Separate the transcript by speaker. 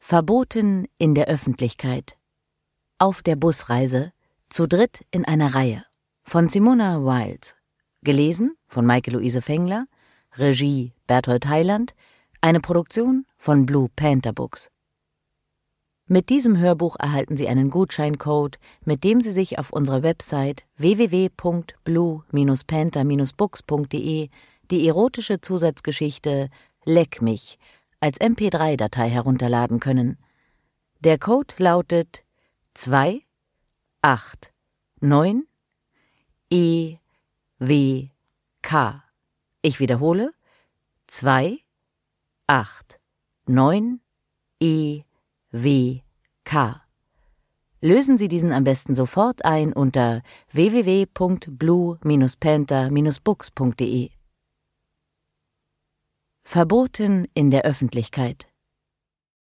Speaker 1: Verboten in der Öffentlichkeit. Auf der Busreise, zu dritt in einer Reihe. Von Simona Wiles. Gelesen von Maike-Luise Fengler. Regie Berthold Heiland. Eine Produktion von Blue Panther Books. Mit diesem Hörbuch erhalten Sie einen Gutscheincode, mit dem Sie sich auf unserer Website www.blue-panther-books.de die erotische Zusatzgeschichte Leck mich als MP3-Datei herunterladen können. Der Code lautet 289EWK. Ich wiederhole: 289EWK. Lösen Sie diesen am besten sofort ein unter www.blue-panther-books.de. Verboten in der Öffentlichkeit.